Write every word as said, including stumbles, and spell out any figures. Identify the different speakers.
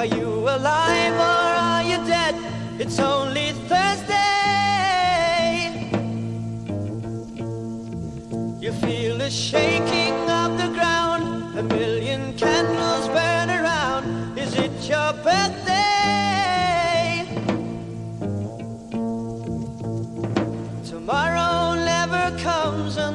Speaker 1: Are you alive or are you dead? It's only Thursday. You feel the shaking of the ground, a million candles burn around. Is it your birthday? Tomorrow never comes